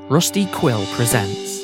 Rusty Quill presents.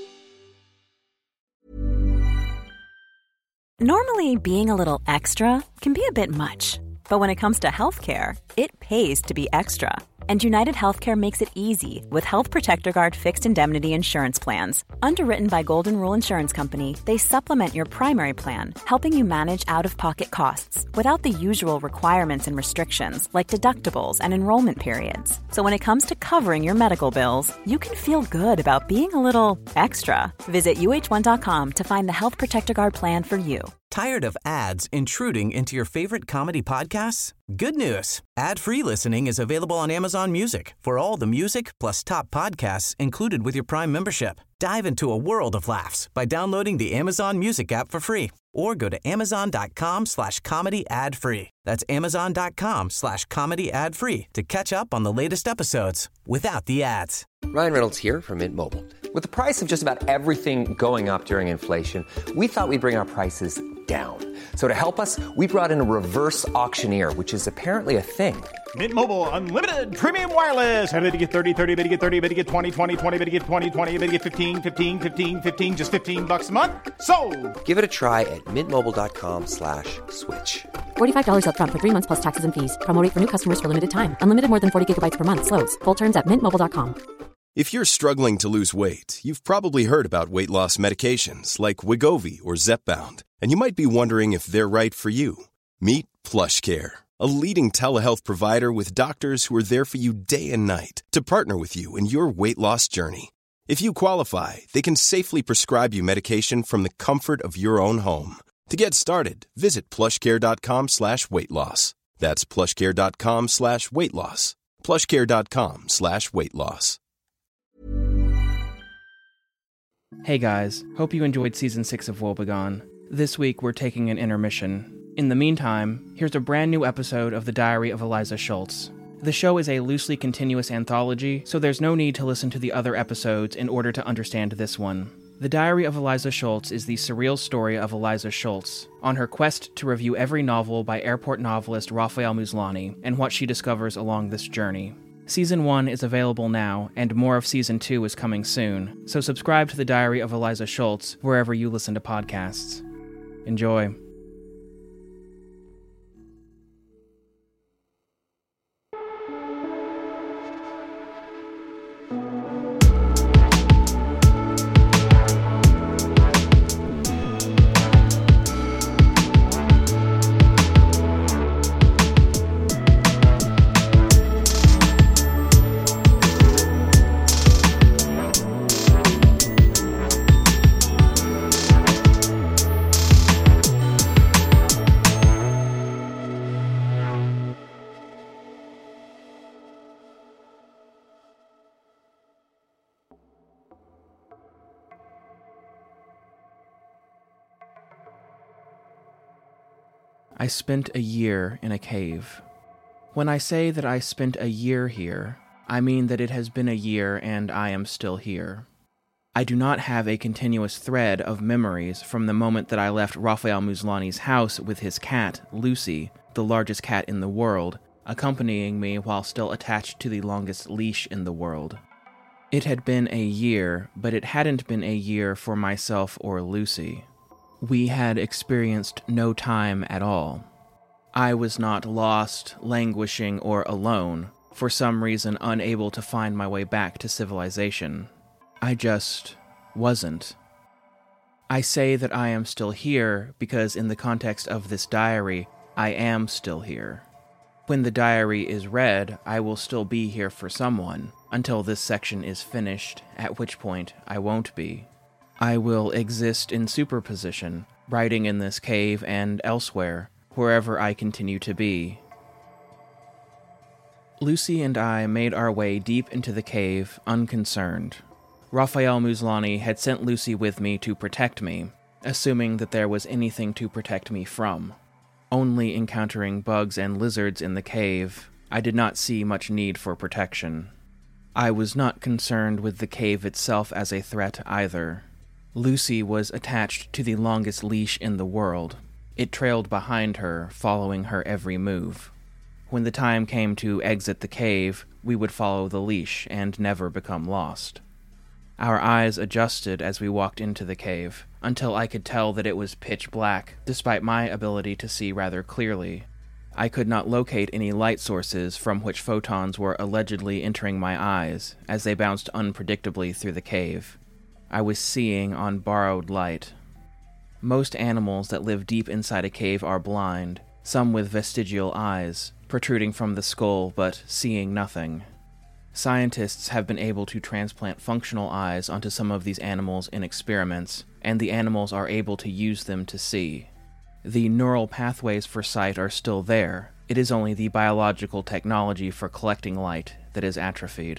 Normally, being a little extra can be a bit much, but when it comes to healthcare, it pays to be extra. And United Healthcare makes it easy with Health Protector Guard fixed indemnity insurance plans. Underwritten by Golden Rule Insurance Company, they supplement your primary plan, helping you manage out-of-pocket costs without the usual requirements and restrictions like deductibles and enrollment periods. So when it comes to covering your medical bills, you can feel good about being a little extra. Visit uh1.com to find the Health Protector Guard plan for you. Tired of ads intruding into your favorite comedy podcasts? Good news. Ad-free listening is available on Amazon Music for all the music plus top podcasts included with your Prime membership. Dive into a world of laughs by downloading the Amazon Music app for free or go to amazon.com/comedy ad-free. That's amazon.com/comedy ad-free to catch up on the latest episodes without the ads. Ryan Reynolds here from Mint Mobile. With the price of just about everything going up during inflation, we thought we'd bring our prices down. So to help us, we brought in a reverse auctioneer, which is apparently a thing. Mint Mobile Unlimited Premium Wireless. How to get 30, 30, bit to get 30, bit to get 20, 20, 20, bit to get 20, 20, bit to get 15, 15, 15, 15, just $15 a month? Sold! Give it a try at mintmobile.com/switch. $45 up front for 3 months plus taxes and fees. Promo rate for new customers for limited time. Unlimited more than 40 gigabytes per month. Slows full terms at mintmobile.com. If you're struggling to lose weight, you've probably heard about weight loss medications like Wegovy or Zepbound, and you might be wondering if they're right for you. Meet PlushCare, a leading telehealth provider with doctors who are there for you day and night to partner with you in your weight loss journey. If you qualify, they can safely prescribe you medication from the comfort of your own home. To get started, visit plushcare.com/weightloss. That's plushcare.com/weightloss. plushcare.com/weightloss. Hey guys, hope you enjoyed Season 6 of Woebegone. This week we're taking an intermission. In the meantime, here's a brand new episode of The Diary of Eliza Schultz. The show is a loosely continuous anthology, so there's no need to listen to the other episodes in order to understand this one. The Diary of Eliza Schultz is the surreal story of Eliza Schultz, on her quest to review every novel by airport novelist Raphael Muslani, and what she discovers along this journey. Season 1 is available now, and more of Season 2 is coming soon, so subscribe to The Diary of Eliza Schultz wherever you listen to podcasts. Enjoy. I spent a year in a cave. When I say that I spent a year here, I mean that it has been a year and I am still here. I do not have a continuous thread of memories from the moment that I left Raphael Muslani's house with his cat, Lucy, the largest cat in the world, accompanying me while still attached to the longest leash in the world. It had been a year, but it hadn't been a year for myself or Lucy. We had experienced no time at all. I was not lost, languishing, or alone, for some reason unable to find my way back to civilization. I just wasn't. I say that I am still here because in the context of this diary, I am still here. When the diary is read, I will still be here for someone, until this section is finished, at which point I won't be. I will exist in superposition, writing in this cave and elsewhere, wherever I continue to be. Lucy and I made our way deep into the cave, unconcerned. Raphael Muslani had sent Lucy with me to protect me, assuming that there was anything to protect me from. Only encountering bugs and lizards in the cave, I did not see much need for protection. I was not concerned with the cave itself as a threat either. Lucy was attached to the longest leash in the world. It trailed behind her, following her every move. When the time came to exit the cave, we would follow the leash and never become lost. Our eyes adjusted as we walked into the cave, until I could tell that it was pitch black, despite my ability to see rather clearly. I could not locate any light sources from which photons were allegedly entering my eyes, as they bounced unpredictably through the cave. I was seeing on borrowed light. Most animals that live deep inside a cave are blind, some with vestigial eyes, protruding from the skull but seeing nothing. Scientists have been able to transplant functional eyes onto some of these animals in experiments, and the animals are able to use them to see. The neural pathways for sight are still there. It is only the biological technology for collecting light that is atrophied.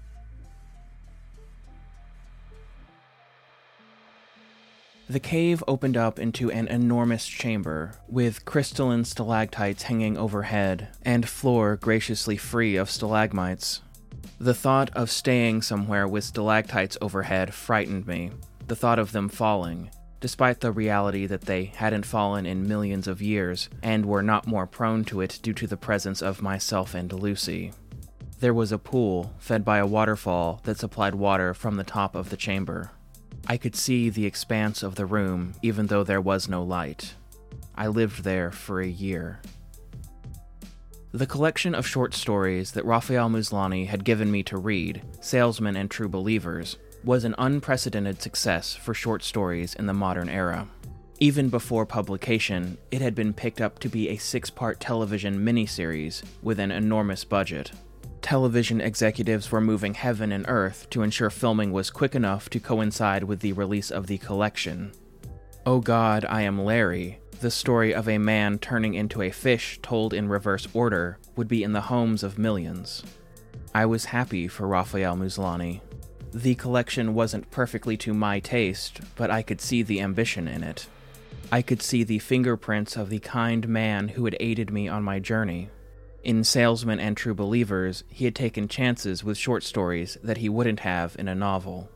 The cave opened up into an enormous chamber, with crystalline stalactites hanging overhead, and floor graciously free of stalagmites. The thought of staying somewhere with stalactites overhead frightened me, the thought of them falling, despite the reality that they hadn't fallen in millions of years, and were not more prone to it due to the presence of myself and Lucy. There was a pool, fed by a waterfall, that supplied water from the top of the chamber. I could see the expanse of the room, even though there was no light. I lived there for a year. The collection of short stories that Raphael Muslani had given me to read, Salesmen and True Believers, was an unprecedented success for short stories in the modern era. Even before publication, it had been picked up to be a 6-part television miniseries with an enormous budget. Television executives were moving heaven and earth to ensure filming was quick enough to coincide with the release of the collection. Oh God, I Am Larry, the story of a man turning into a fish told in reverse order, would be in the homes of millions. I was happy for Raphael Muslani. The collection wasn't perfectly to my taste, but I could see the ambition in it. I could see the fingerprints of the kind man who had aided me on my journey. In Salesmen and True Believers, he had taken chances with short stories that he wouldn't have in a novel.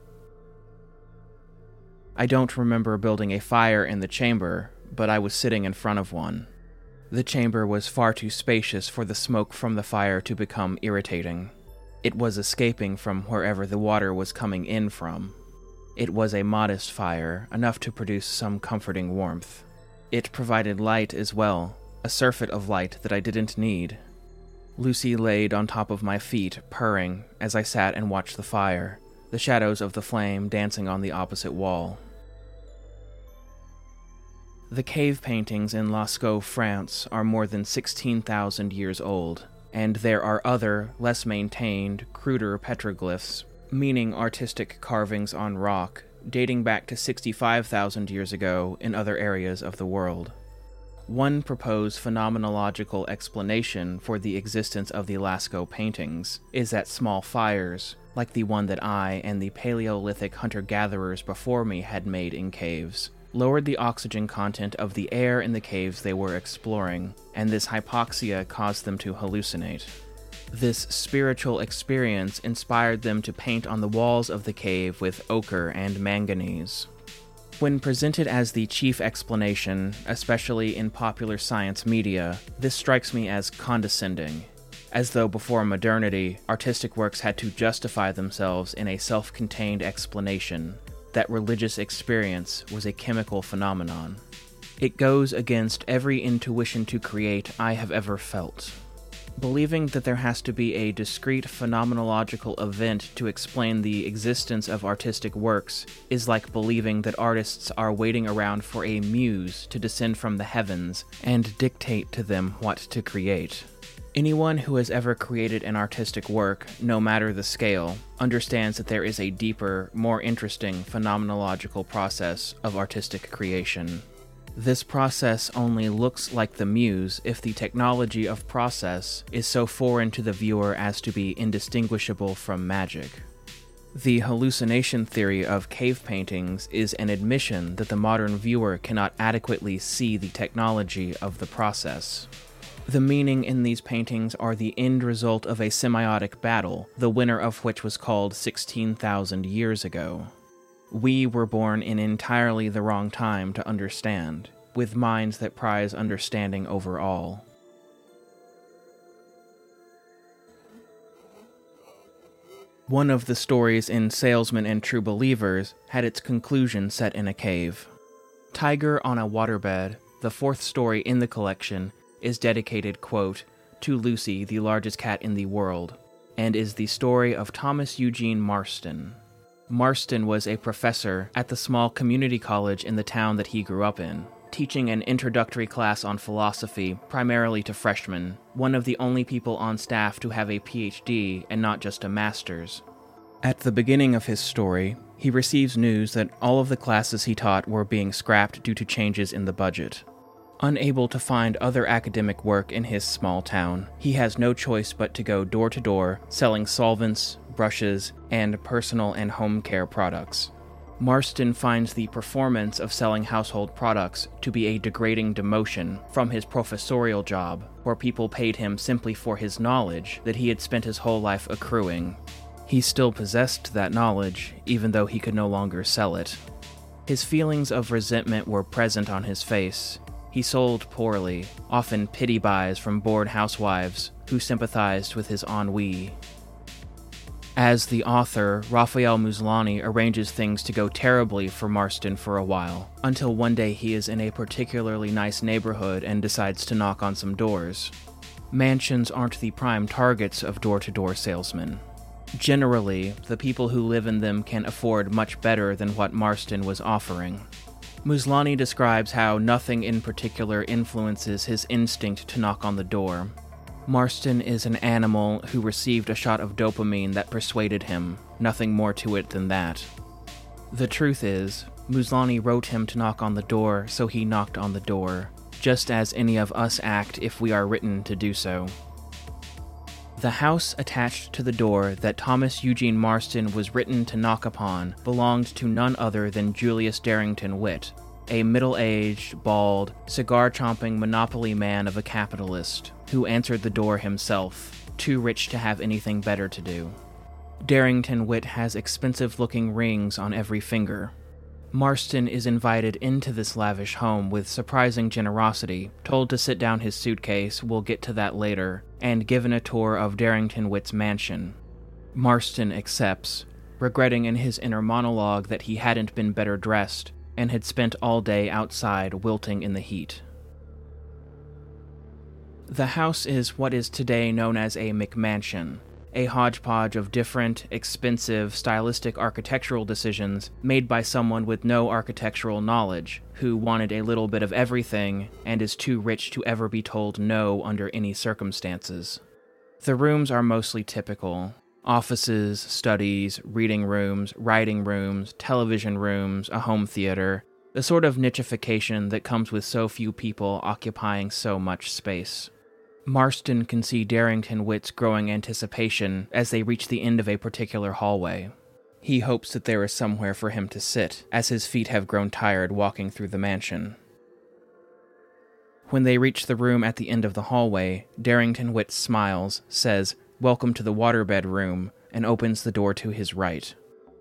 I don't remember building a fire in the chamber, but I was sitting in front of one. The chamber was far too spacious for the smoke from the fire to become irritating. It was escaping from wherever the water was coming in from. It was a modest fire, enough to produce some comforting warmth. It provided light as well, a surfeit of light that I didn't need. Lucy laid on top of my feet, purring, as I sat and watched the fire, the shadows of the flame dancing on the opposite wall. The cave paintings in Lascaux, France, are more than 16,000 years old, and there are other, less maintained, cruder petroglyphs, meaning artistic carvings on rock, dating back to 65,000 years ago in other areas of the world. One proposed phenomenological explanation for the existence of the Lascaux paintings is that small fires, like the one that I and the Paleolithic hunter-gatherers before me had made in caves, lowered the oxygen content of the air in the caves they were exploring, and this hypoxia caused them to hallucinate. This spiritual experience inspired them to paint on the walls of the cave with ochre and manganese. When presented as the chief explanation, especially in popular science media, this strikes me as condescending, as though before modernity, artistic works had to justify themselves in a self-contained explanation, that religious experience was a chemical phenomenon. It goes against every intuition to create I have ever felt. Believing that there has to be a discrete phenomenological event to explain the existence of artistic works is like believing that artists are waiting around for a muse to descend from the heavens and dictate to them what to create. Anyone who has ever created an artistic work, no matter the scale, understands that there is a deeper, more interesting phenomenological process of artistic creation. This process only looks like the muse if the technology of process is so foreign to the viewer as to be indistinguishable from magic. The hallucination theory of cave paintings is an admission that the modern viewer cannot adequately see the technology of the process. The meaning in these paintings are the end result of a semiotic battle, the winner of which was called 16,000 years ago. We were born in entirely the wrong time to understand, with minds that prize understanding over all. One of the stories in Salesmen and True Believers had its conclusion set in a cave. Tiger on a Waterbed, the fourth story in the collection, is dedicated, quote, to Lucy, the largest cat in the world, and is the story of Thomas Eugene Marston. Marston was a professor at the small community college in the town that he grew up in, teaching an introductory class on philosophy primarily to freshmen, one of the only people on staff to have a PhD and not just a master's. At the beginning of his story, he receives news that all of the classes he taught were being scrapped due to changes in the budget. Unable to find other academic work in his small town, he has no choice but to go door to door, selling solvents, brushes, and personal and home care products. Marston finds the performance of selling household products to be a degrading demotion from his professorial job, where people paid him simply for his knowledge that he had spent his whole life accruing. He still possessed that knowledge, even though he could no longer sell it. His feelings of resentment were present on his face. He sold poorly, often pity buys from bored housewives who sympathized with his ennui. As the author, Raphael Muslani arranges things to go terribly for Marston for a while, until one day he is in a particularly nice neighborhood and decides to knock on some doors. Mansions aren't the prime targets of door-to-door salesmen. Generally, the people who live in them can afford much better than what Marston was offering. Muslani describes how nothing in particular influences his instinct to knock on the door. Marston is an animal who received a shot of dopamine that persuaded him, nothing more to it than that. The truth is, Muslani wrote him to knock on the door, so he knocked on the door, just as any of us act if we are written to do so. The house attached to the door that Thomas Eugene Marston was written to knock upon belonged to none other than Julius Darrington Witt, a middle-aged, bald, cigar-chomping monopoly man of a capitalist, who answered the door himself, too rich to have anything better to do. Darrington Witt has expensive-looking rings on every finger. Marston is invited into this lavish home with surprising generosity, told to sit down his suitcase, we'll get to that later, and given a tour of Darrington Witt's mansion. Marston accepts, regretting in his inner monologue that he hadn't been better dressed, and had spent all day outside wilting in the heat. The house is what is today known as a McMansion, a hodgepodge of different, expensive, stylistic architectural decisions made by someone with no architectural knowledge, who wanted a little bit of everything and is too rich to ever be told no under any circumstances. The rooms are mostly typical: offices, studies, reading rooms, writing rooms, television rooms, a home theater, the sort of nichification that comes with so few people occupying so much space. Marston can see Darrington Witt's growing anticipation as they reach the end of a particular hallway. He hopes that there is somewhere for him to sit, as his feet have grown tired walking through the mansion. When they reach the room at the end of the hallway, Darrington Witt smiles, says, "Welcome to the waterbed room," and opens the door to his right.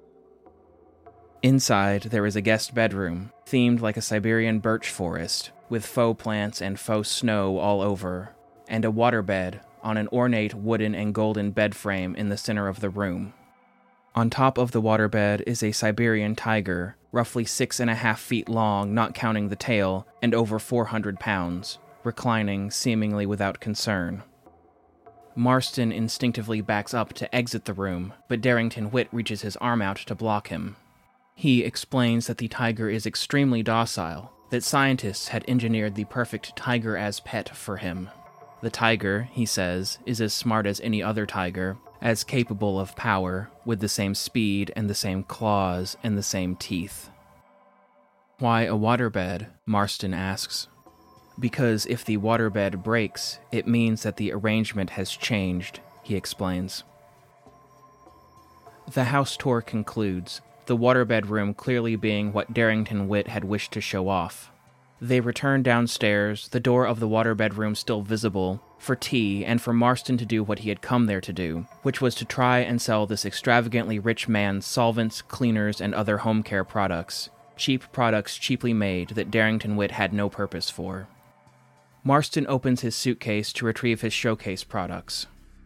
Inside, there is a guest bedroom, themed like a Siberian birch forest, with faux plants and faux snow all over, and a waterbed on an ornate wooden and golden bed frame in the center of the room. On top of the waterbed is a Siberian tiger, roughly 6.5 feet long, not counting the tail, and over 400 pounds, reclining seemingly without concern. Marston instinctively backs up to exit the room, but Darrington Witt reaches his arm out to block him. He explains that the tiger is extremely docile, that scientists had engineered the perfect tiger as pet for him. The tiger, he says, is as smart as any other tiger, as capable of power, with the same speed and the same claws and the same teeth. Why a waterbed? Marston asks. Because if the waterbed breaks, it means that the arrangement has changed, he explains. The house tour concludes, the waterbed room clearly being what Darrington Witt had wished to show off. They return downstairs, the door of the waterbed room still visible, for tea and for Marston to do what he had come there to do, which was to try and sell this extravagantly rich man's solvents, cleaners, and other home care products, cheap products cheaply made that Darrington Witt had no purpose for. Marston opens his suitcase to retrieve his showcase products.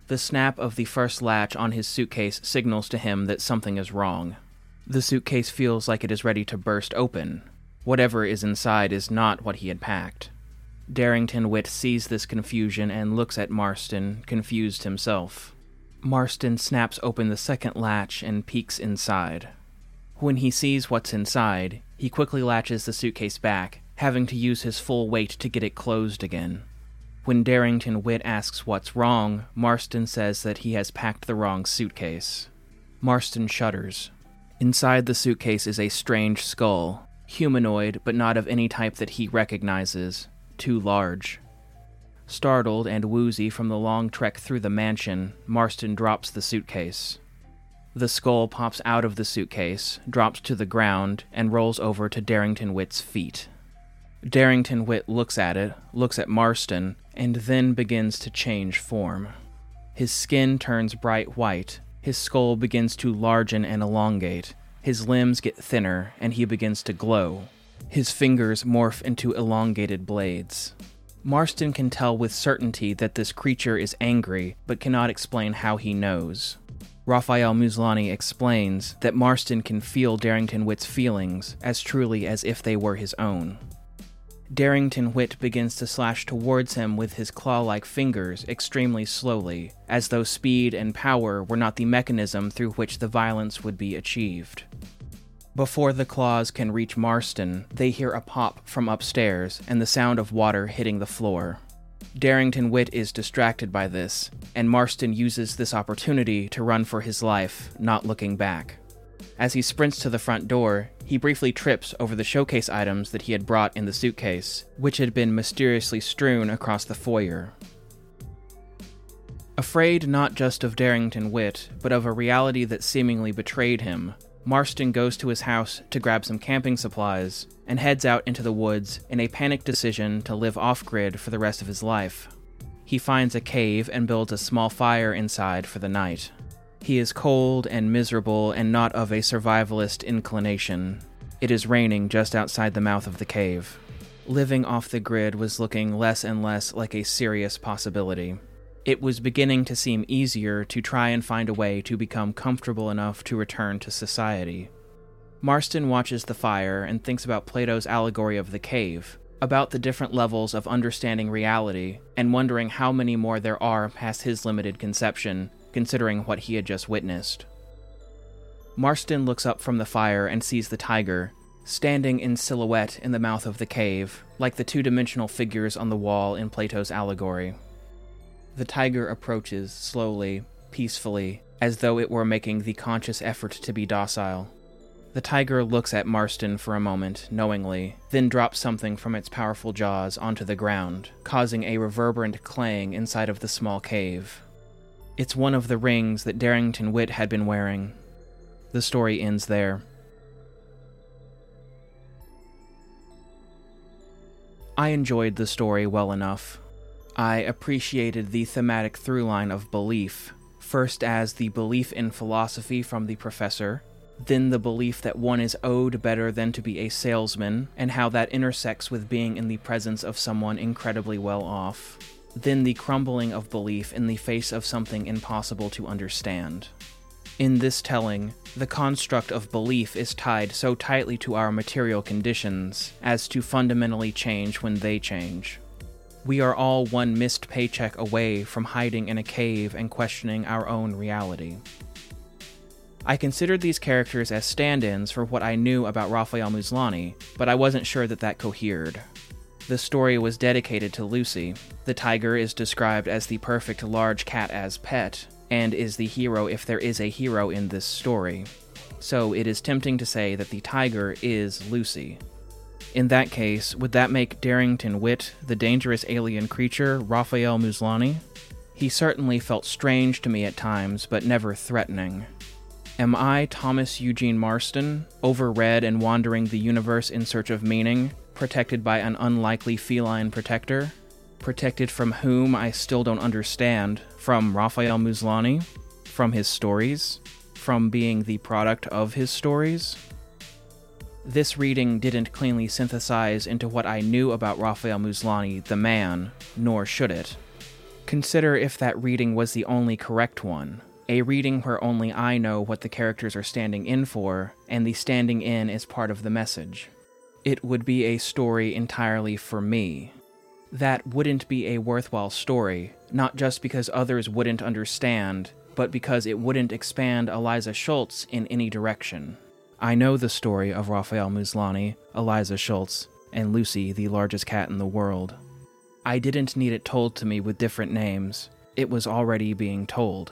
The snap of the first latch on his suitcase signals to him that something is wrong. The suitcase feels like it is ready to burst open. Whatever is inside is not what he had packed. Darrington Witt sees this confusion and looks at Marston, confused himself. Marston snaps open the second latch and peeks inside. When he sees what's inside, he quickly latches the suitcase back, having to use his full weight to get it closed again. When Darrington Witt asks what's wrong, Marston says that he has packed the wrong suitcase. Marston shudders. Inside the suitcase is a strange skull, humanoid but not of any type that he recognizes, too large. Startled and woozy from the long trek through the mansion, Marston drops the suitcase. The skull pops out of the suitcase, drops to the ground, and rolls over to Darrington Witt's feet. Darrington Witt looks at it, looks at Marston, and then begins to change form. His skin turns bright white, his skull begins to largen and elongate, his limbs get thinner, and he begins to glow. His fingers morph into elongated blades. Marston can tell with certainty that this creature is angry, but cannot explain how he knows. Raphael Muslani explains that Marston can feel Darrington Witt's feelings as truly as if they were his own. Darrington Witt begins to slash towards him with his claw-like fingers extremely slowly, as though speed and power were not the mechanism through which the violence would be achieved. Before the claws can reach Marston, they hear a pop from upstairs and the sound of water hitting the floor. Darrington Witt is distracted by this, and Marston uses this opportunity to run for his life, not looking back. As he sprints to the front door, he briefly trips over the showcase items that he had brought in the suitcase, which had been mysteriously strewn across the foyer. Afraid not just of Darrington Witt, but of a reality that seemingly betrayed him, Marston goes to his house to grab some camping supplies, and heads out into the woods in a panicked decision to live off-grid for the rest of his life. He finds a cave and builds a small fire inside for the night. He is cold and miserable and not of a survivalist inclination. It is raining just outside the mouth of the cave. Living off the grid was looking less and less like a serious possibility. It was beginning to seem easier to try and find a way to become comfortable enough to return to society. Marston watches the fire and thinks about Plato's allegory of the cave, about the different levels of understanding reality, and wondering how many more there are past his limited conception, considering what he had just witnessed. Marston looks up from the fire and sees the tiger, standing in silhouette in the mouth of the cave, like the two-dimensional figures on the wall in Plato's allegory. The tiger approaches slowly, peacefully, as though it were making the conscious effort to be docile. The tiger looks at Marston for a moment, knowingly, then drops something from its powerful jaws onto the ground, causing a reverberant clang inside of the small cave. It's one of the rings that Darrington Witt had been wearing. The story ends there. I enjoyed the story well enough. I appreciated the thematic throughline of belief, first as the belief in philosophy from the professor, then the belief that one is owed better than to be a salesman, and how that intersects with being in the presence of someone incredibly well off, then the crumbling of belief in the face of something impossible to understand. In this telling, the construct of belief is tied so tightly to our material conditions as to fundamentally change when they change. We are all one missed paycheck away from hiding in a cave and questioning our own reality. I considered these characters as stand-ins for what I knew about Raphael Muslani, but I wasn't sure that cohered. The story was dedicated to Lucy. The tiger is described as the perfect large cat as pet, and is the hero if there is a hero in this story. So it is tempting to say that the tiger is Lucy. In that case, would that make Darrington Witt, the dangerous alien creature, Raphael Muslani? He certainly felt strange to me at times, but never threatening. Am I Thomas Eugene Marston, overread and wandering the universe in search of meaning, protected by an unlikely feline protector? Protected from whom I still don't understand, from Raphael Muslani? From his stories? From being the product of his stories? This reading didn't cleanly synthesize into what I knew about Raphael Muslani, the man, nor should it. Consider if that reading was the only correct one. A reading where only I know what the characters are standing in for, and the standing in is part of the message. It would be a story entirely for me. That wouldn't be a worthwhile story, not just because others wouldn't understand, but because it wouldn't expand Eliza Schultz in any direction. I know the story of Raphael Muslani, Eliza Schultz, and Lucy, the largest cat in the world. I didn't need it told to me with different names. It was already being told.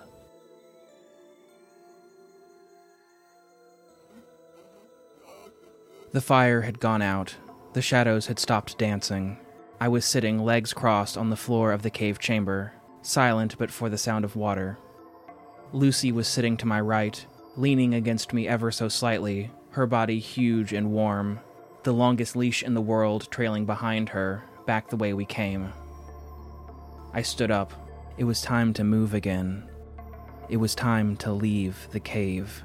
The fire had gone out. The shadows had stopped dancing. I was sitting, legs crossed, on the floor of the cave chamber, silent but for the sound of water. Lucy was sitting to my right, leaning against me ever so slightly, her body huge and warm, the longest leash in the world trailing behind her, back the way we came. I stood up. It was time to move again. It was time to leave the cave.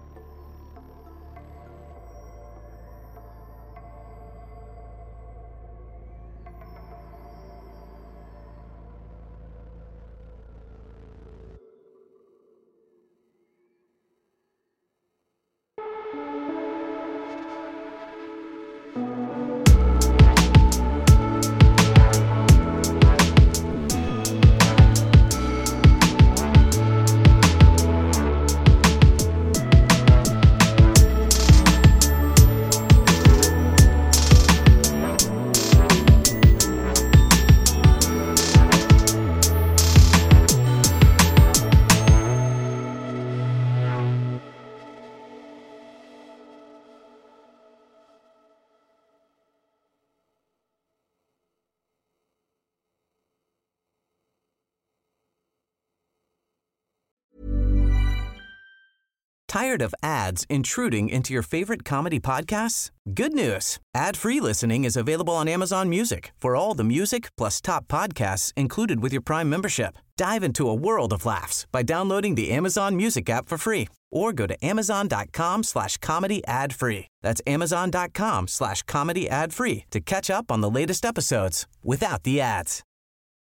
Tired of ads intruding into your favorite comedy podcasts? Good news. Ad-free listening is available on Amazon Music for all the music plus top podcasts included with your Prime membership. Dive into a world of laughs by downloading the Amazon Music app for free or go to amazon.com/comedy ad-free. That's amazon.com/comedy ad-free to catch up on the latest episodes without the ads.